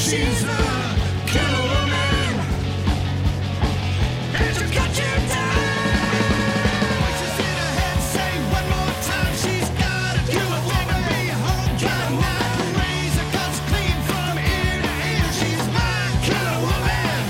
she's a killer woman, and she'll cut you down. Voices in her head say one more time she's gotta do a thing to be home. Got a knife and razor cuts clean from ear to ear. She's my killer woman.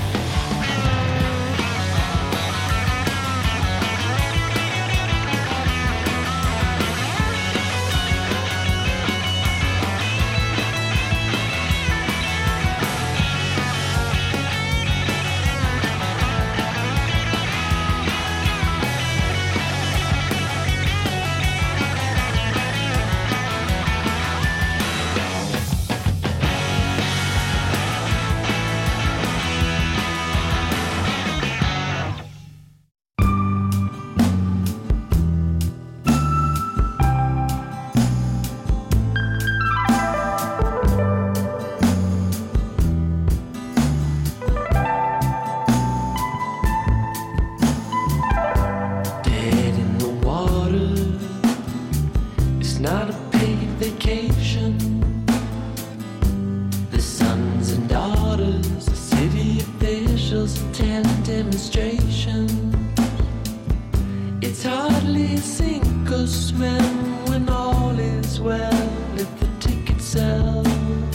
Dead in the water, it's not a paid vacation. The sons and daughters, the city officials attend demonstration. It's hardly sink or swim when all is well if the ticket sells.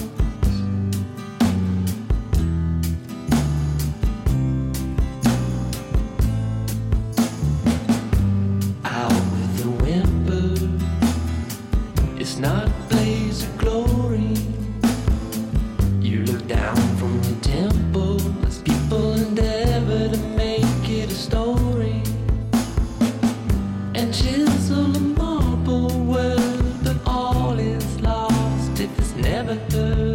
Out with a whimper, it's not a blaze of glory. You look down from the temple as people endeavor to make it a story and chisel a marble word, but all is lost if it's never heard.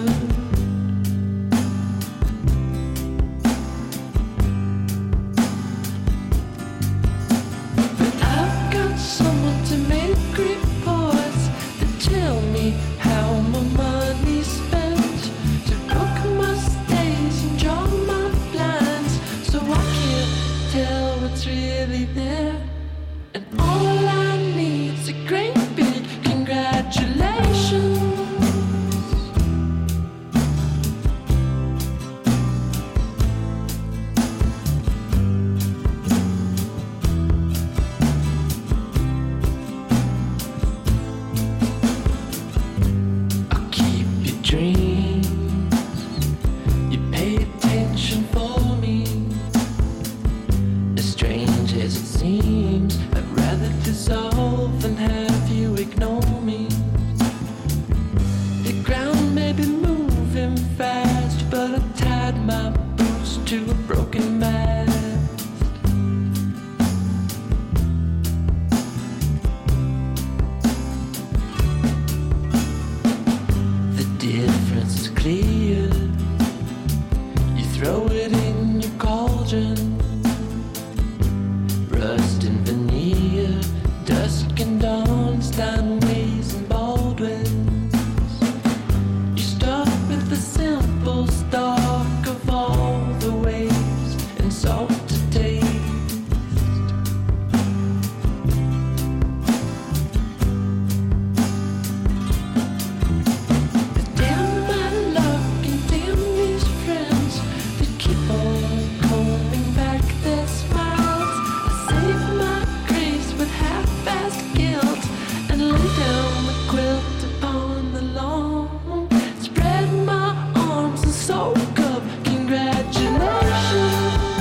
But I've got someone to make reports that tell me how my money's spent, to book my stays and draw my blinds, so I can't tell what's really there. And all I need's a great big congratulations. I'll keep your dreams. You pay attention for me. As strange as it seems, I'd rather dissolve than have you ignore me. The ground may be moving fast, but I tied my boots to a broken mast. The difference is clear. You throw it in your cauldron. Rust and veneer, dusk and dawn, Steinways and Baldwins. You start with the simple stock of all the waste and salt to taste. Damn my luck and damn these friends that keep on coming back their smiles. I save my grace with half-assed guilt and lay down the quilt upon the lawn. Spread my arms and soak up congratulations.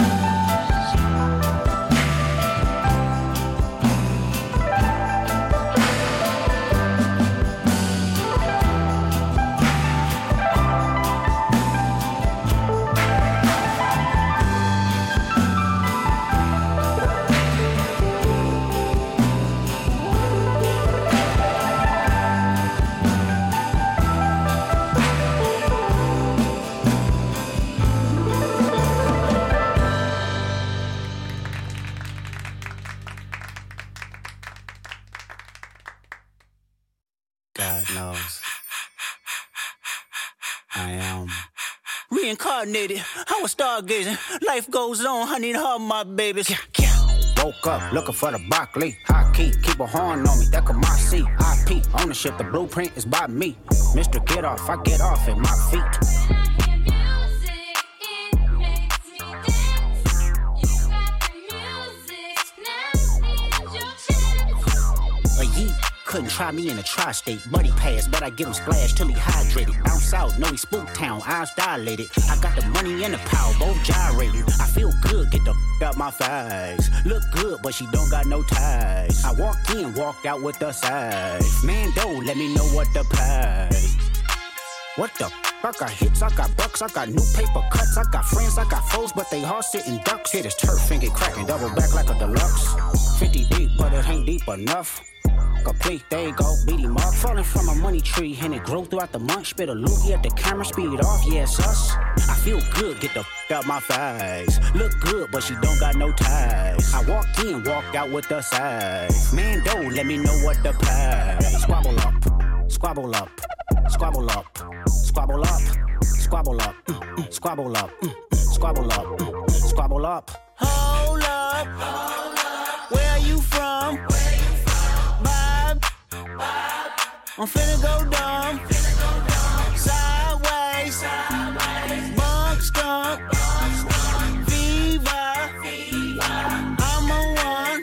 God knows. I am. Reincarnated, I was stargazing. Life goes on, I need her, my babies. woke up looking for the Broccoli. High key, keep a horn on me, that could my seat. IP, ownership, the blueprint is by me. Mr. Get Off, I get off at my feet. Couldn't try me in a tri-state. Buddy pass, but I get him splashed till he hydrated. Bounce out, know he spook town, eyes dilated. I got the money and the power, both gyrating. I feel good, get the out my face. Look good, but she don't got no ties. I walked in, walked out with the size. Man, don't let me know what the pay. What the I got hits, I got bucks, I got new paper cuts. I got friends, I got foes, but they all sitting ducks. Hit his turf and get cracking, double back like a deluxe. 50 deep, but it ain't deep enough. Complete, there you go, beat him up. Falling from a money tree and it grew throughout the month. Spit a loogie at the camera, speed it off, yes, us. I feel good, get the out my face. Look good, but she don't got no ties. I walked in, walked out with the size. Man, don't let me know what the pay. Squabble up, squabble up, squabble up, squabble up, squabble up, squabble up, squabble up, squabble up. Hold up, where you from? I'm finna go dumb, sideways, bunk skunk, Viva, I'm on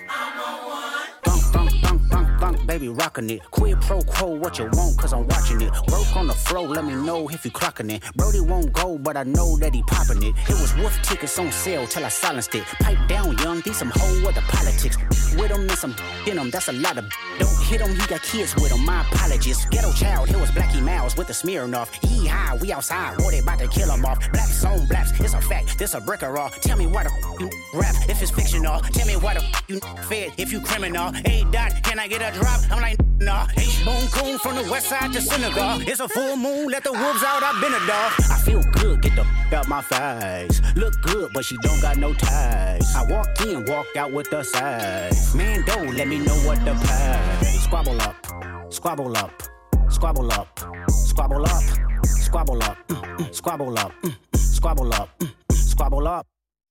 one. Thunk, baby, rockin' it. Quid pro quo, what you want, cause I'm watching it. Work on the floor, let me know if you clocking it. Brody won't go, but I know that he popping it. It was wolf tickets on sale till I silenced it. Pipe down, young, these some whole other politics. With him and some in him, that's a lot of. Don't hit him, he got kids with him, my apologies. Ghetto child, here was Blackie Miles with the Smirnoff. He high, we outside, war they about to kill him off. Blaps on blaps, it's a fact, this a brick or all. Tell me why the you rap if it's fictional. Tell me why the you fed if you criminal. Hey Dot, can I get a drop? I'm like, nah. H-Bone Coon from the west side to Senegal. It's a full moon, let the wolves out, I've been a dog. I feel good, get the out my face. Look good, but she don't got no ties. I walked in, walked out with the size. Man, don't let me know what the pay. Squabble up, squabble up, squabble up, squabble up, squabble up, squabble up, squabble up, squabble up.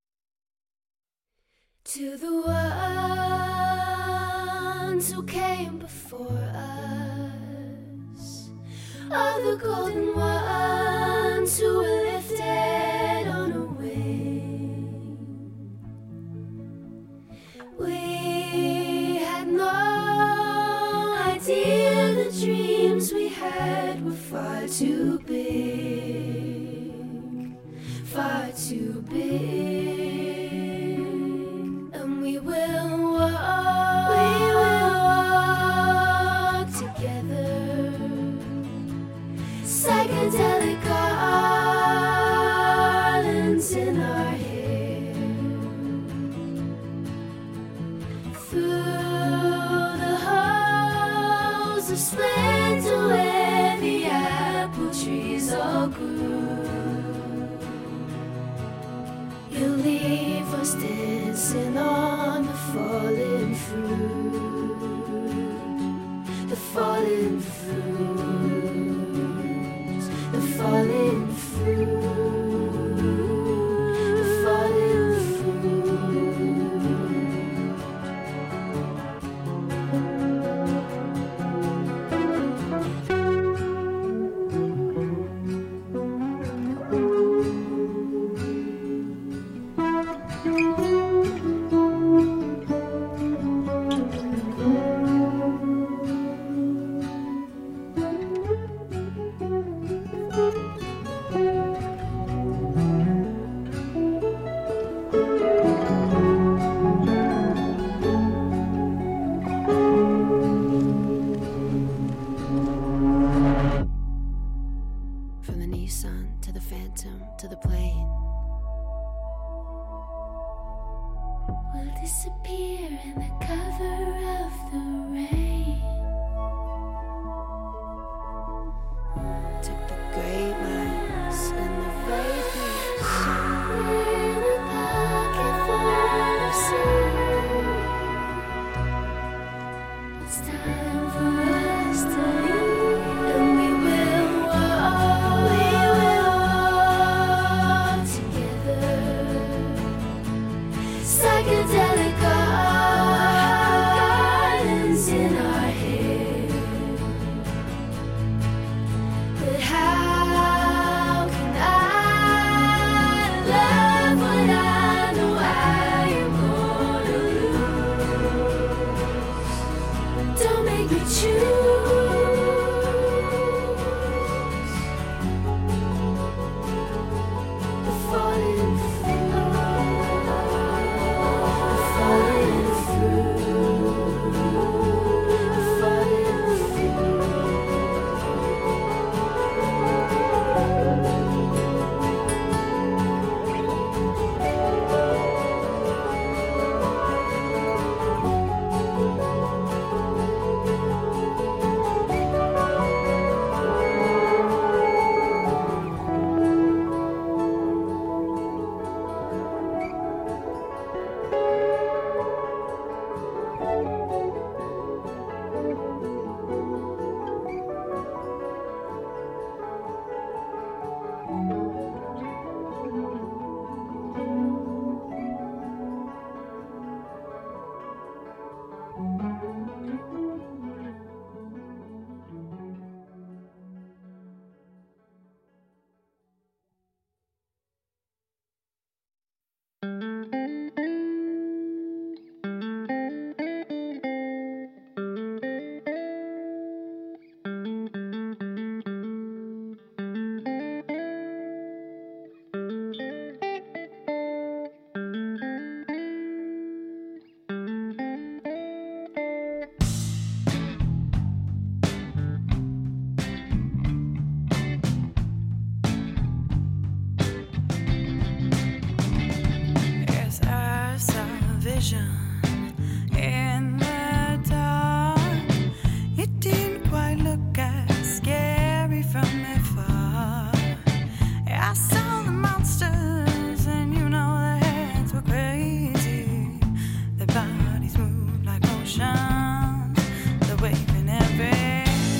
To the ones who came before us, all the golden ones who were lifted on a wing. We had no idea the dreams we had were far too big, far too big. And we will walk together, psychedelic garlands in our hair, through the halls of splendor where the apple trees all grew. You'll leave us dancing on the fallen fruit, the fallen fruit, the fallen fruit, the fallen From the Nissan to the Phantom to the plane, we'll disappear in the cover of the rain. Took the great minds and the vapors in a pocket full of sea. It's time for us to leave, and we will walk together, psychedelic. But how can I love when I know I am gonna lose? Don't make me choose. In the dark, it didn't quite look as scary from afar. I saw the monsters, and you know their heads were crazy. Their bodies moved like oceans, they're waving everything.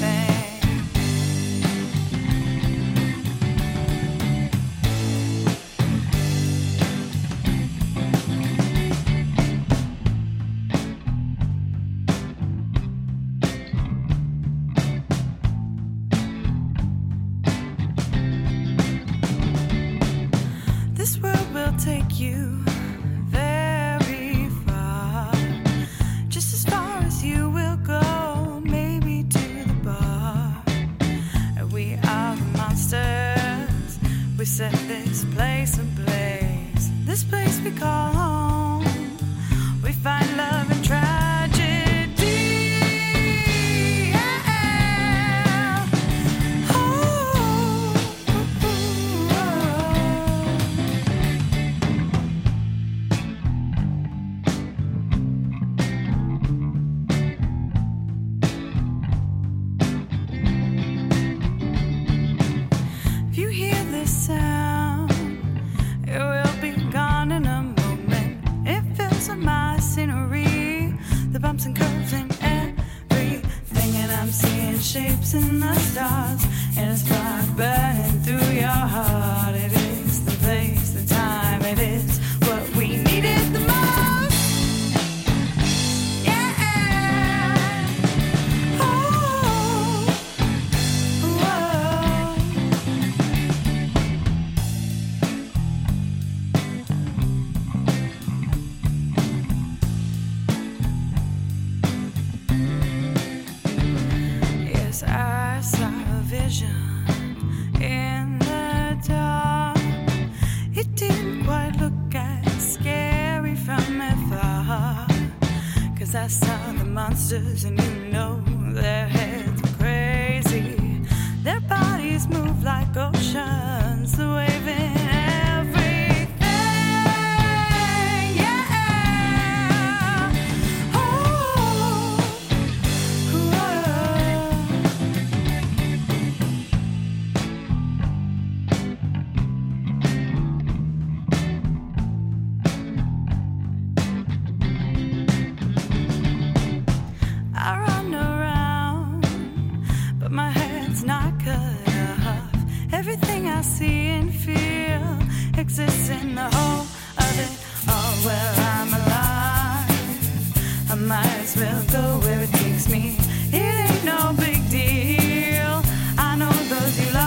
This world will take you very far, just as far as you will go, maybe to the bar. We are the monsters, we set this place ablaze. This place we call home, we find love and tragedy. If you hear this sound, it will be gone in a moment. It fills up my scenery, the bumps and curves and everything. And I'm seeing shapes in the stars, and a spark burning through your heart. It is the place, the time, it is what we needed the most. Yeah. Oh. Whoa. Yes, I saw a vision in the dark. It didn't quite look as scary from afar, 'cause I saw the monsters, and you know their heads were crazy. Their bodies move like oceans, the waving everything. Yeah. Oh. I run around, but my head's not cut off. Everything I see and feel exists in the whole of it all. Where I'm alive, I might as well go where it takes me. It ain't no big deal. I know those you love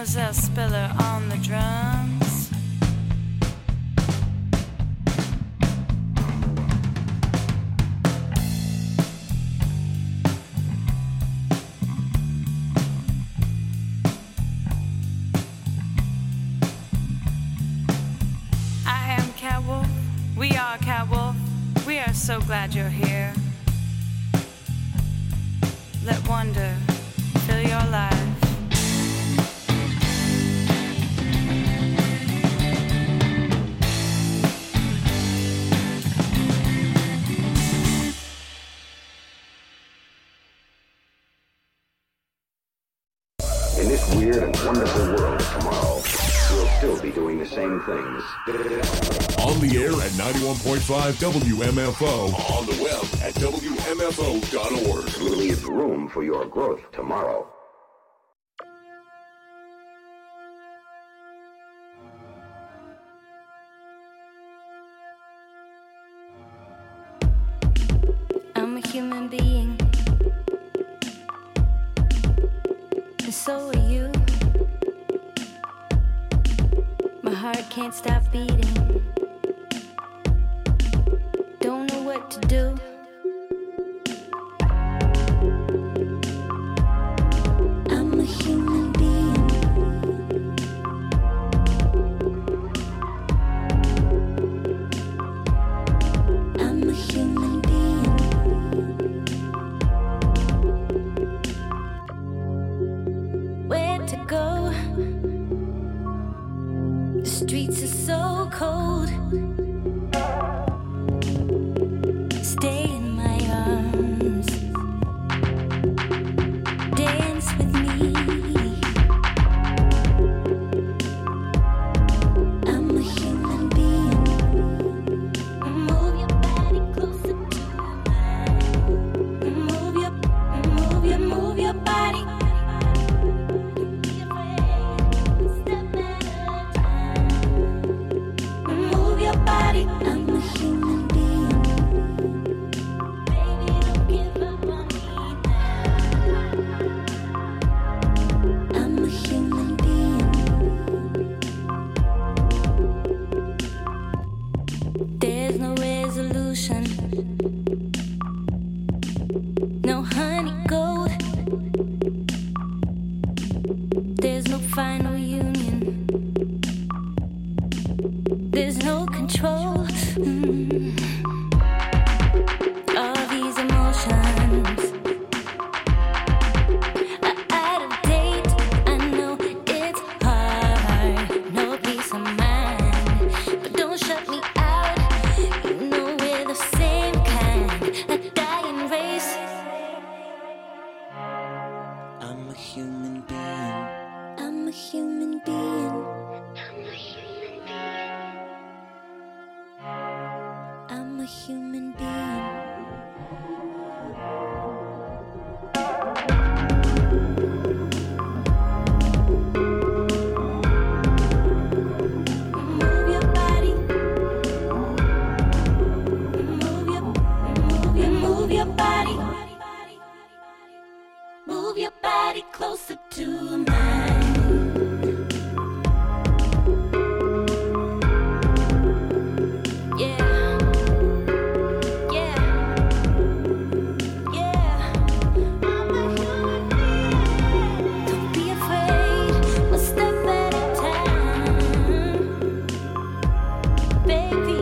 Zell Spiller on the drums. I am Catwolf. We are Catwolf. We are so glad you're here. Let wonder fill your life. In this weird and wonderful world of tomorrow, we'll still be doing the same things. On the air at 91.5 WMFO. On the web at WMFO.org. Leave room for your growth tomorrow. I'm a human being, and so are you. My heart can't stop beating. Don't know what to do. I'm a human being. I'm a human being. Where to go? The streets are so cold. Stay in my arms. Dance with me. I'm a human being. Move your body closer to mine. Move your body. Don't be afraid. Step at a time. Move your body. I'm a human being. Baby, don't give up on me now. I'm a human being. There's no resolution, no honey gold. There's no final union. There's no control. All these emotions are out of date. I know it's hard, no peace of mind, but don't shut me out. You know we're the same kind, a dying race. I'm a human being. I'm a human being. I'm a human being. Move your body. Move your body. Move your body closer to mine. Yeah. Yeah. Yeah. I'm a human being. Don't be afraid. One step at a time. Baby.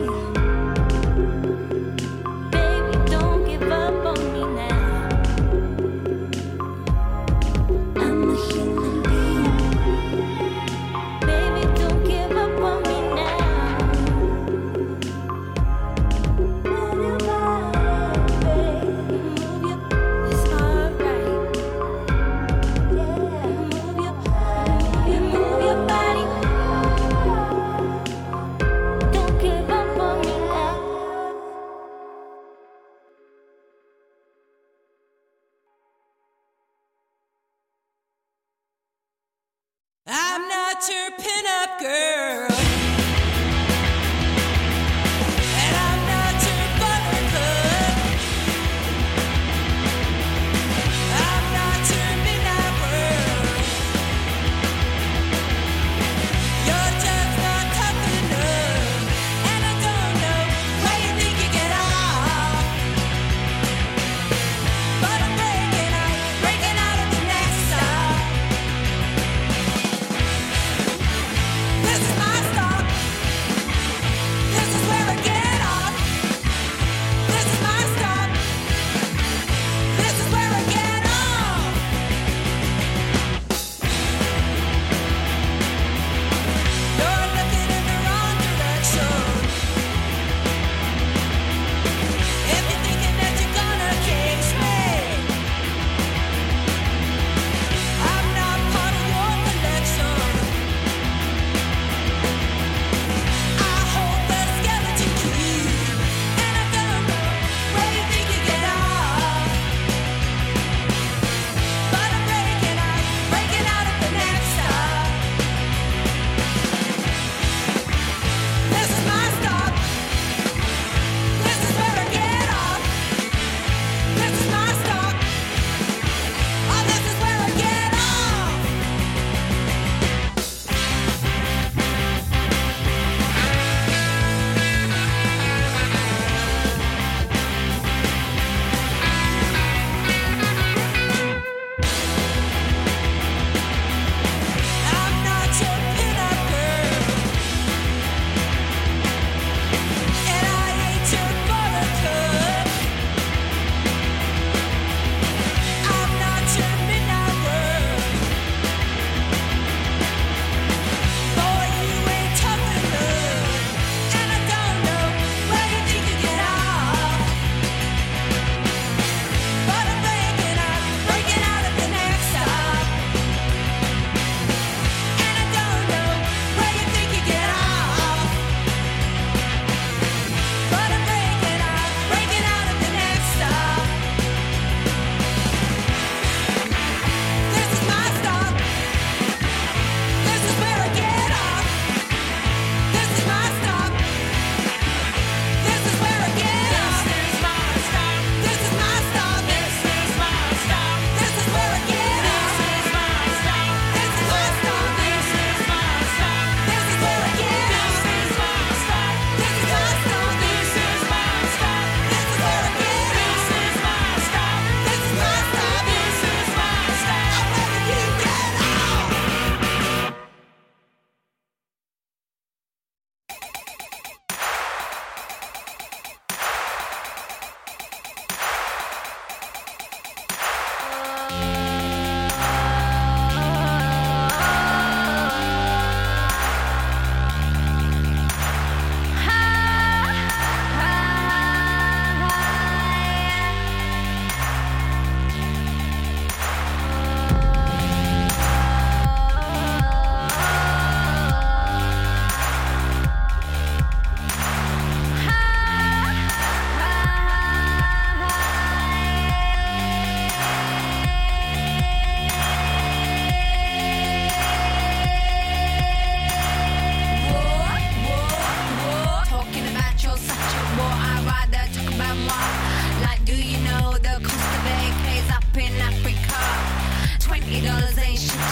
Baby, don't give up on me now. I'm a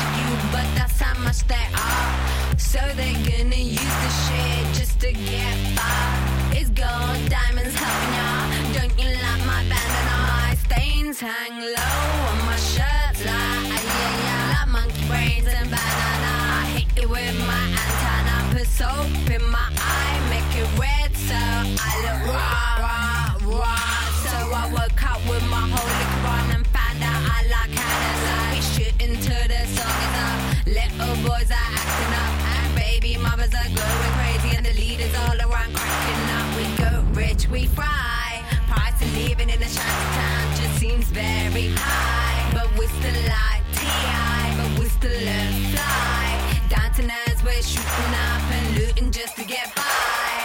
to you, but that's how much they are. So they're gonna use the shit just to get by. It's gold, diamonds helping ya. Don't you like my bandana? My stains hang low on my shirt like like monkey brains and banana. I hit it with my antenna, put soap in my eye, make it red so I look raw, raw, raw. So I woke up with my holy Quran and found out I like Canada. We shooting to the song is up. Little boys are acting up and baby mothers are going crazy and the leaders all around cracking up. We go rich, we fry. Price of living in a shanty town just seems very high, but we still like T.I., but we still learn fly. Dancing as we're shooting up and looting just to get by.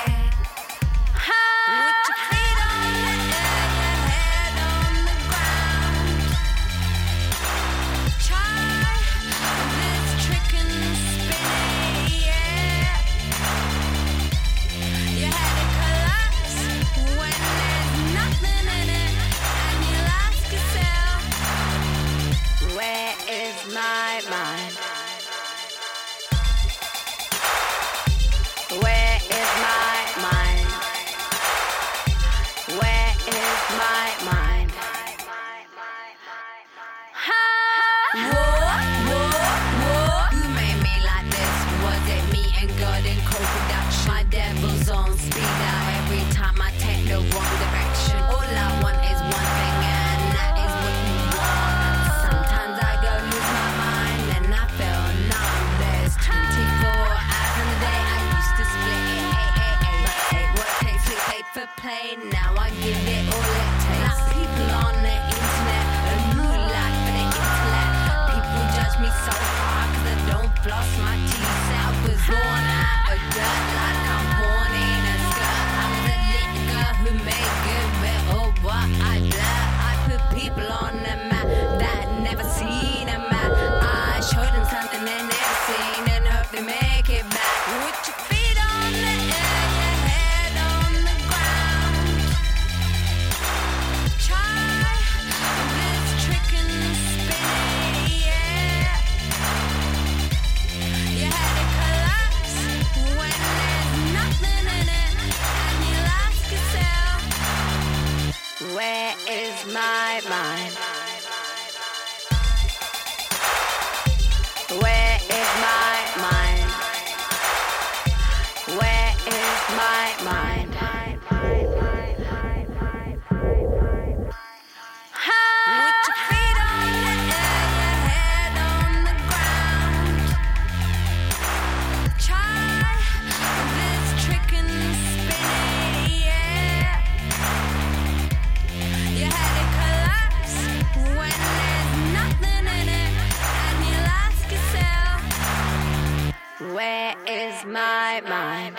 With your feet on the air, your head on the ground. Try this trick and spin it, yeah. Your head it collapse when there's nothing in it, and you'll ask yourself, where is my mind? Where is my mind? Where is my mind? Who made me like this? Was it me and God in co-production? My devil's on speed out every time I take the wrong direction. All I want is one thing and that is what you want. Sometimes I go lose my mind and I feel numb. There's 24 hours in the day. I used to split it 8, but take what takes to pay for play. Now I give it all it takes. Like people on the internet, a new life for the intellect. People judge me so hard 'cause I don't floss my teeth. I was born out of dirt like I'm born in a skirt. I was a little girl who made good with all what I blur. I put people on the map that never seen a map. I showed them something they never seen and hope they make it back. With your feet on the air, your head on the ground. Try this trick and spin it, yeah. Your head it collapse when there's nothing in it, and you'll ask yourself, where is my mind? Where is my mind? Where is my mind? With your feet on the air, your head on the ground. Try this trick and spin it, yeah. Your head it collapse when there's nothing in it, and you'll ask yourself, where is my mind?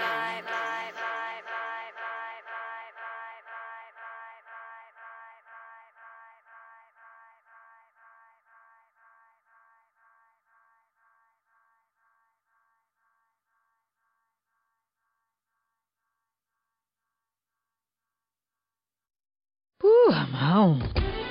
Whew, I'm home.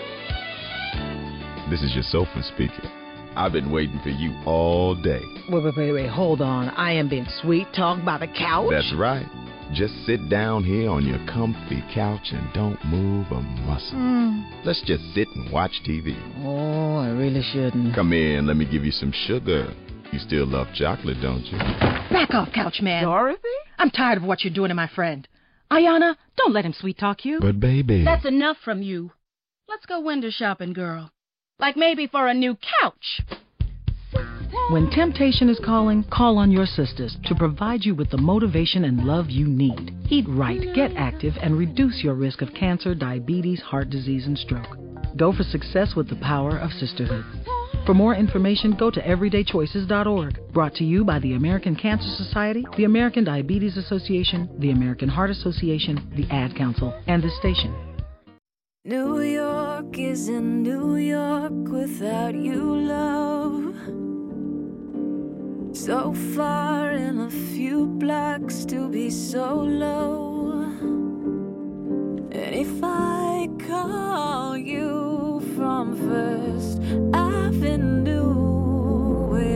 This is your sofa speaking. I've been waiting for you all day. Wait, hold on. I am being sweet talked by the couch? That's right. Just sit down here on your comfy couch and don't move a muscle. Let's just sit and watch TV. Oh, I really shouldn't. Come in, let me give you some sugar. You still love chocolate, don't you? Back off, couch man. Dorothy? I'm tired of what you're doing to my friend. Ayana, don't let him sweet talk you. But baby... That's enough from you. Let's go window shopping, girl. Like maybe for a new couch. When temptation is calling, call on your sisters to provide you with the motivation and love you need. Eat right, get active, and reduce your risk of cancer, diabetes, heart disease, and stroke. Go for success with the power of sisterhood. For more information, go to everydaychoices.org. Brought to you by the American Cancer Society, the American Diabetes Association, the American Heart Association, the Ad Council, and this station. New York isn't New York without you, love. So far and a few blocks to be so low. And if I call you from First Avenue,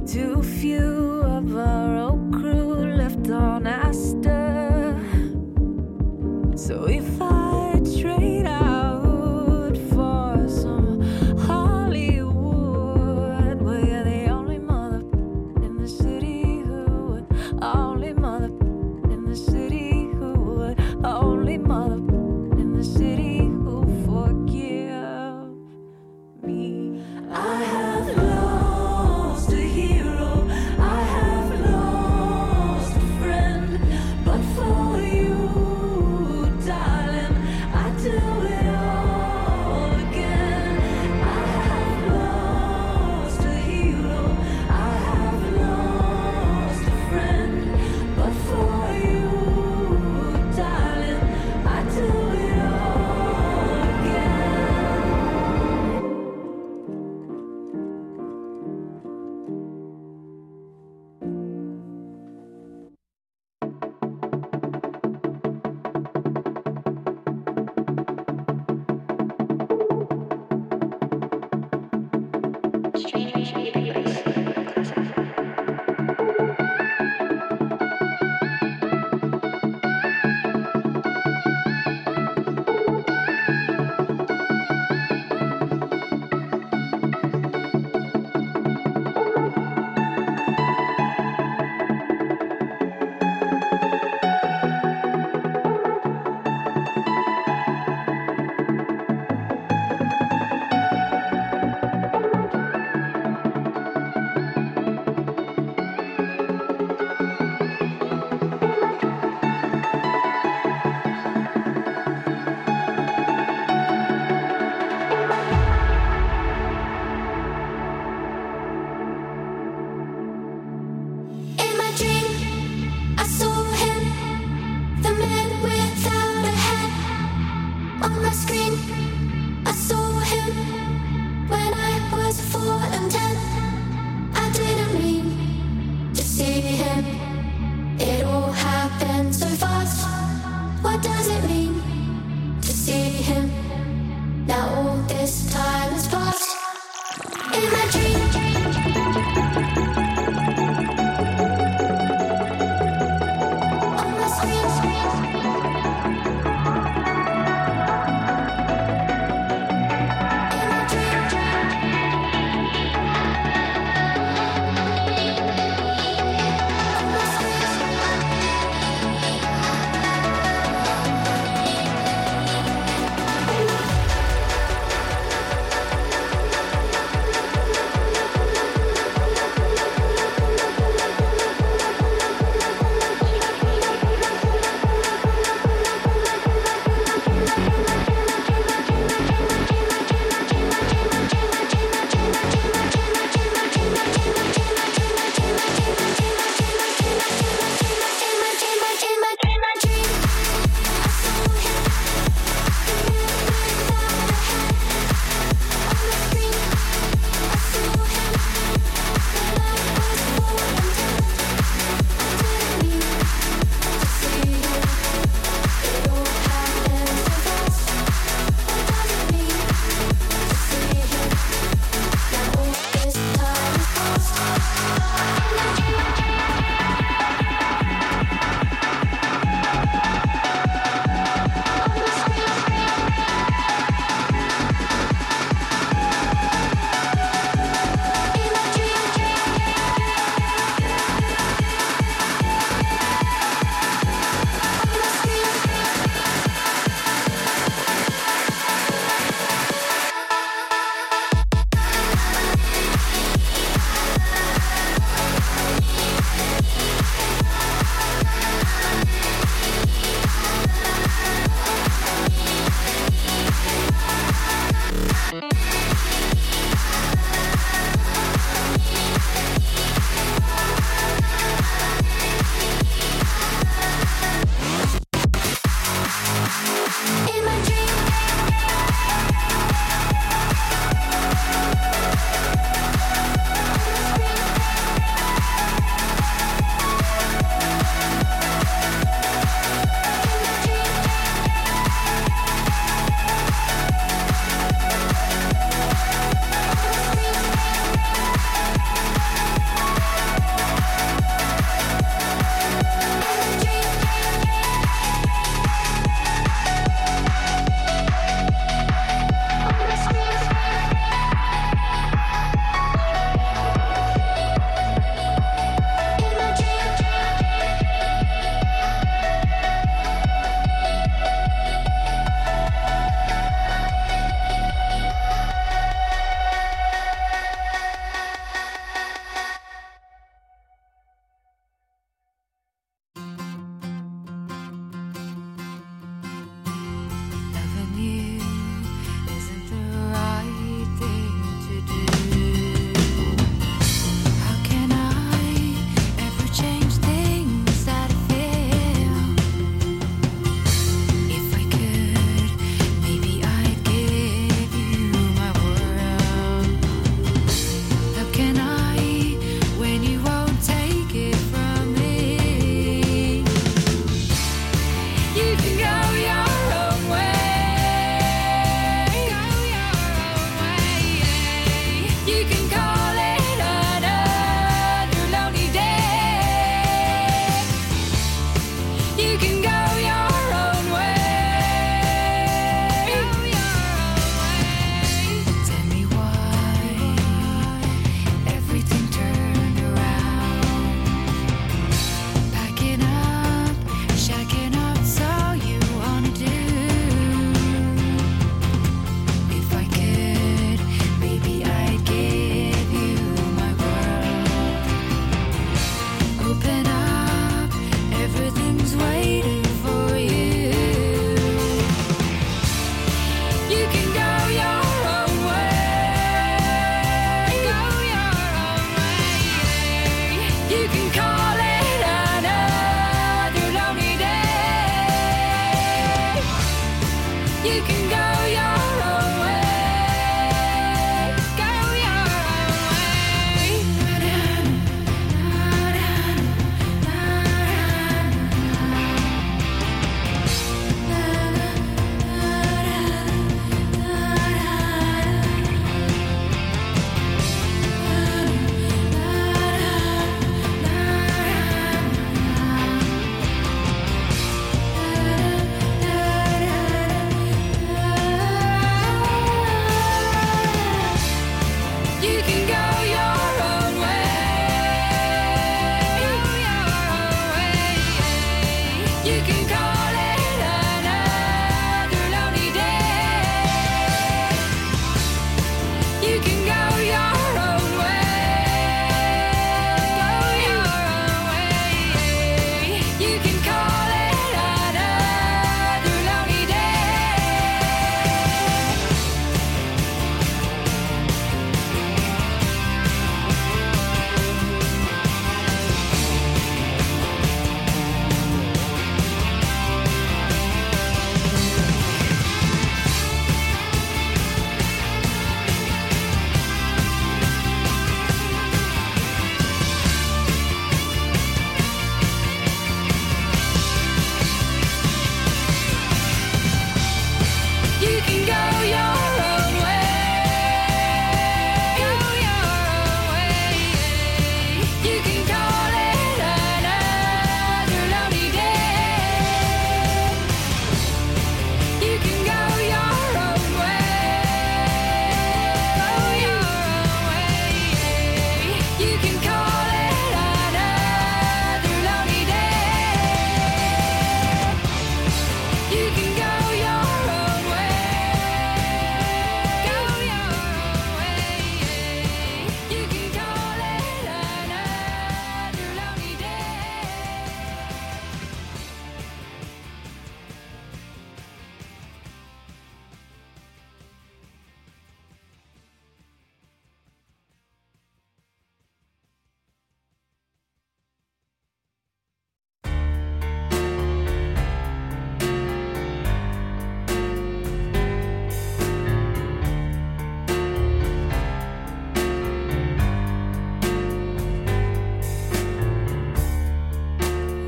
Too few of our old crew left on Astor. So we fight trade out for some Hollywood. Well, you're the only mother in the city who would, only mother in the city who would, only mother in the city who forgive me. I have lost a hero, I have lost a friend, but for you, darling, I do it all again. I have lost a hero, I have lost a friend, but for you, darling, I do it all again.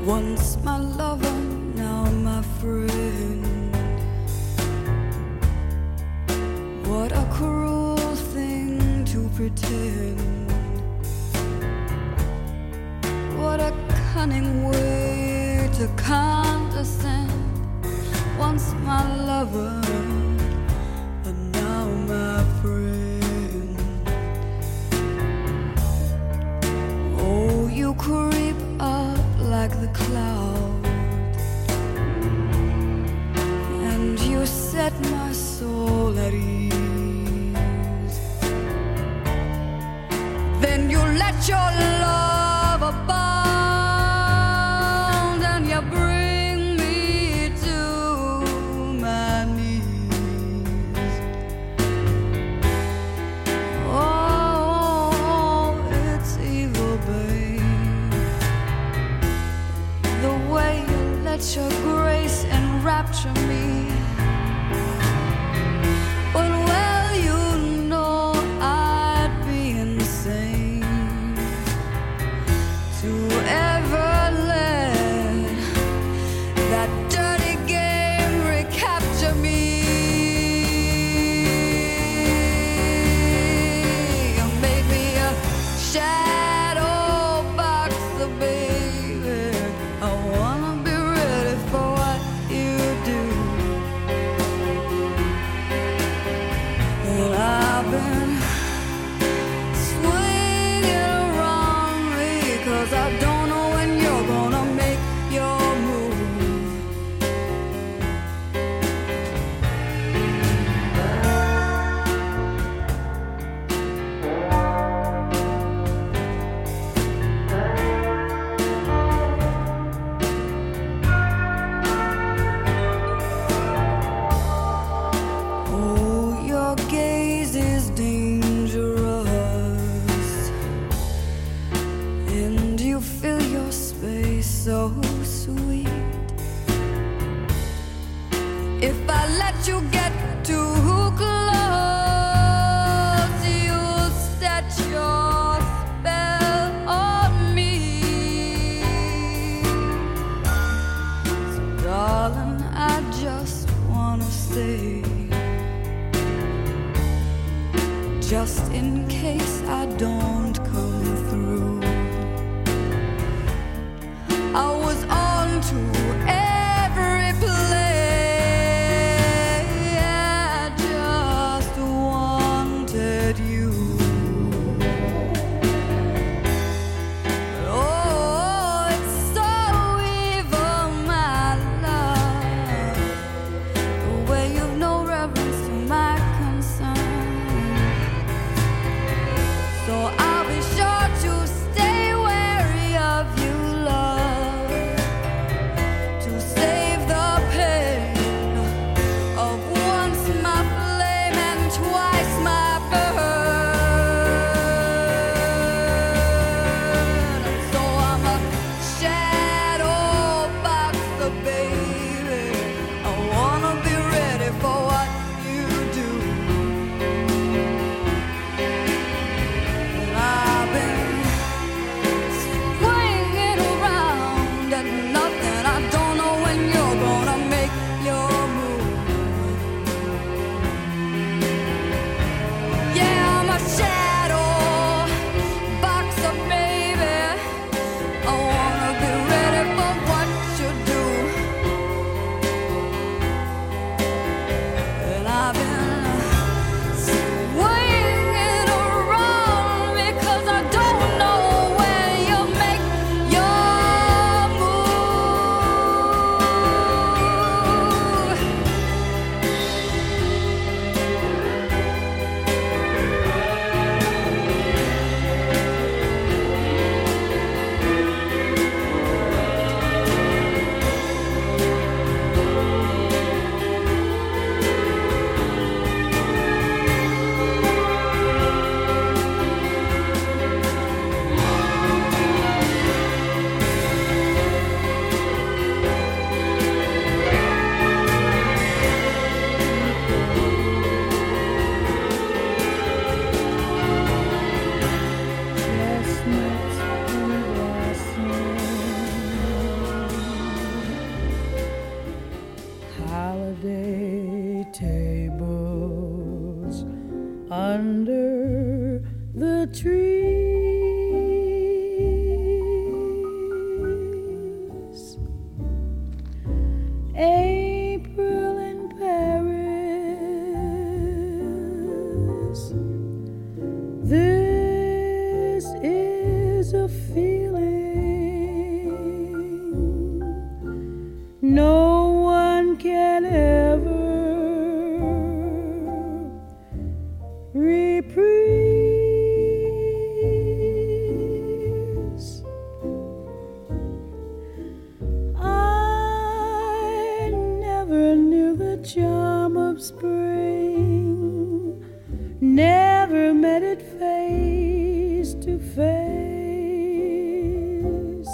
Once my lover, now my friend. What a cruel thing to pretend. What a cunning way to condescend. Once my lover, and now my friend. Oh, you creep up like the cloud, and you set my soul at ease. Then you let your love abound, and you bring me to my knees. Oh, it's evil, babe, the way you let your grace enrapture me. But well, you know I'd be insane to ever let that dirty game recapture me. You made me a shadow boxer, baby. I wanna be ready for what you do. And I've been swinging around me, 'cause I don't know when you're gonna make your move. Oh, your gaze is dangerous, and you fill your space so sweet. If I let you get too close, you'll set your spell on me. So darling, I just wanna stay, just in case I don't come through. I was on to every play, I just wanted you. Oh, it's so evil, my love, the way you've no reverence to my concern. So I'll be sure to stay wary of you, love, to save the pain of once my flame and twice my burn. So I'm a shadow boxer, baby. I wanna be ready for what you do. And I've been swinging around at nothing. I don't know when you're gonna make your move. Yeah, I'm a shadow boxer, baby. I wanna be ready for what you do. And I've been swinging around because I don't know when you'll make your move. Chestnuts and blossom. is a feeling no one can ever reprise. I never knew the charm of spring, never met it face to face.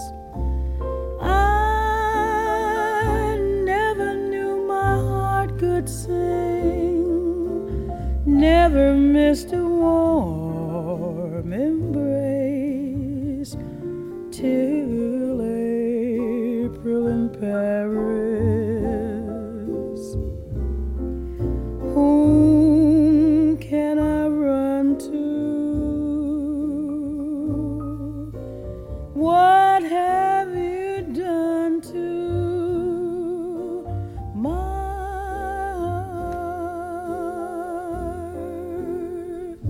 I never knew my heart could sing, never missed a warm embrace till April in Paris. Whom can I run to? What have you done to my heart?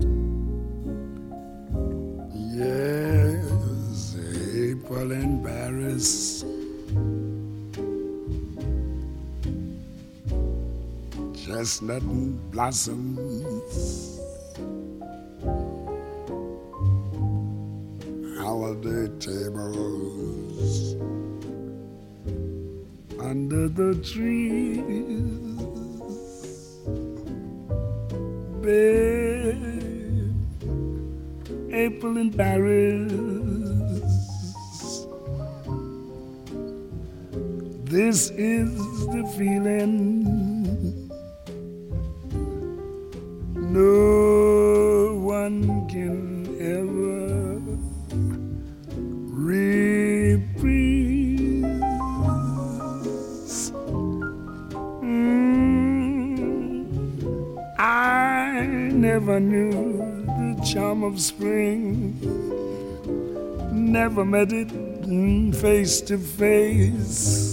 Yes, April in Paris. Chestnut blossoms, holiday tables under the trees, babe, April in Paris. This is the feeling no one can ever reprise. I never knew the charm of spring, never met it face to face.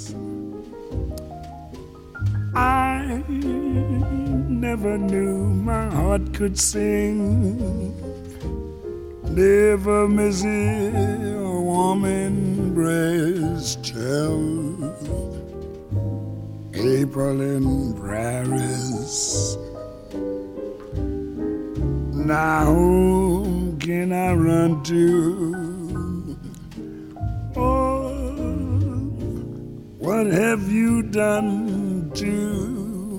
I never knew my heart could sing, never miss a warm embrace till April in Paris. Now whom can I run to? Oh, what have you done to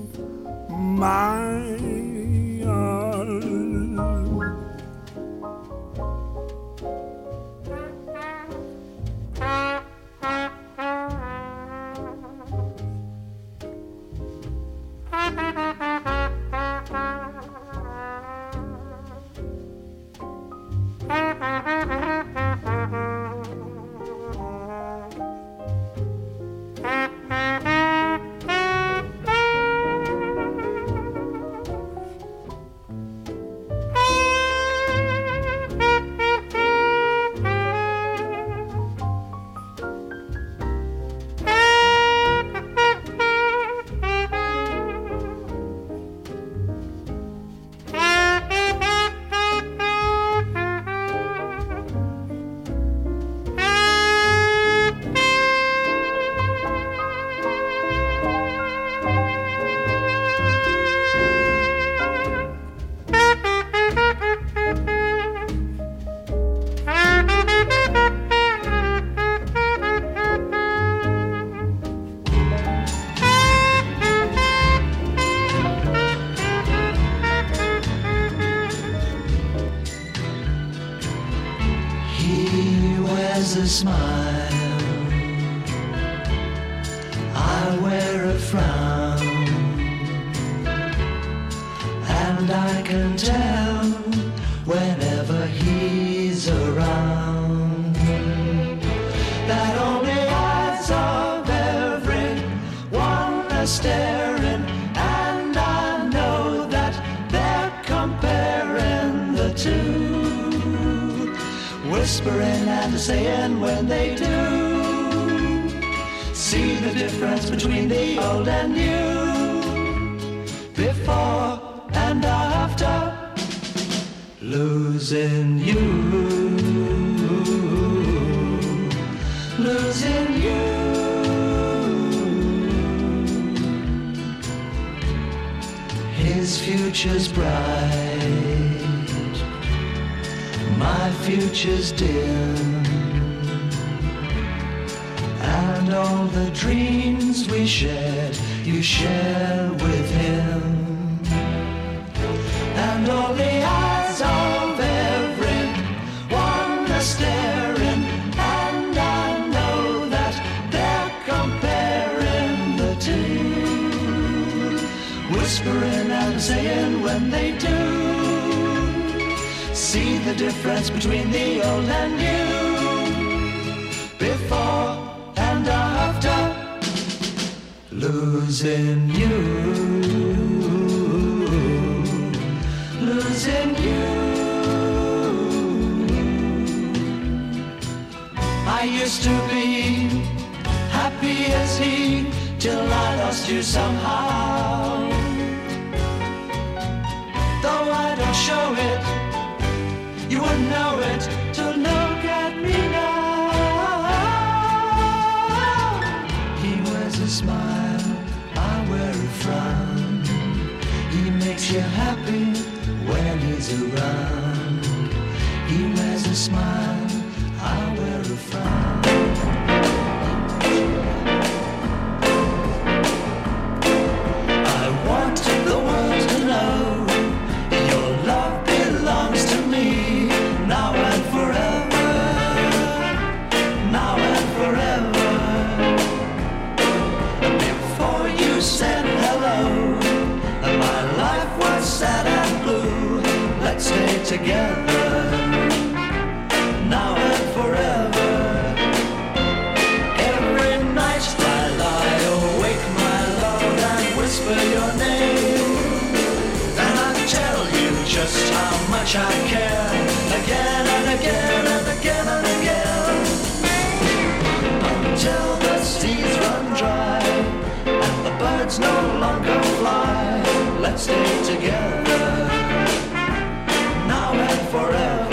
my heart? wears a smile, I wear a frown, and I can tell whenever he's around that only eyes of everyone are staring, and I know that they're comparing the two, whispering and saying when they do see the difference between the old and new, before and after losing you. future's bright, my future's dim, and all the dreams we shared, you share with him, and all the eyes of everyone are staring, and I know that they're comparing the two, whispering and saying when they do, see the difference between the old and new, before and after, losing you, losing you. I used to be happy as he, till I lost you somehow. Though I don't show it, you wouldn't know it to look at me now. He wears a smile, I wear a frown. He makes you happy when he's around. He wears a smile, I wear a frown. I wanted the world to know your love belongs to me, now and forever, now and forever. Before you said hello, my life was sad and blue. Let's stay together, now and forever. Every night I lie awake, my love, and whisper your name, and I tell you just how much I care, again and again and again and again, until the seas run dry and the birds no longer fly. Let's stay together, now and forever.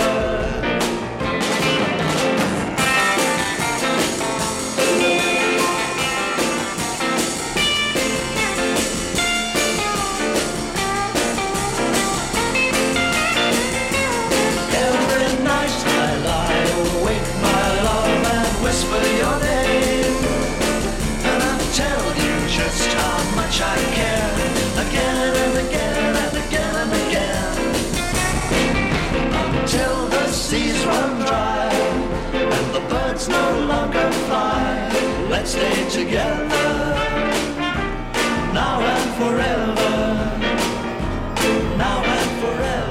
I care, again and again and again and again, until the seas run dry and the birds no longer fly. Let's stay together, now and forever, now and forever.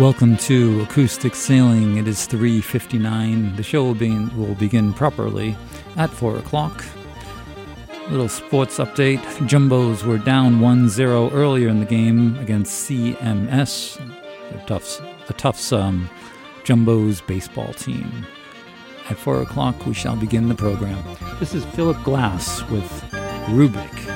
Welcome to Acoustic Sailing. It is 3:59. The show will begin properly at 4 o'clock. Little sports update. Jumbos were down 1-0 earlier in the game against CMS, the Tufts Jumbos baseball team. At 4 o'clock, we shall begin the program. This is Philip Glass with Rubik.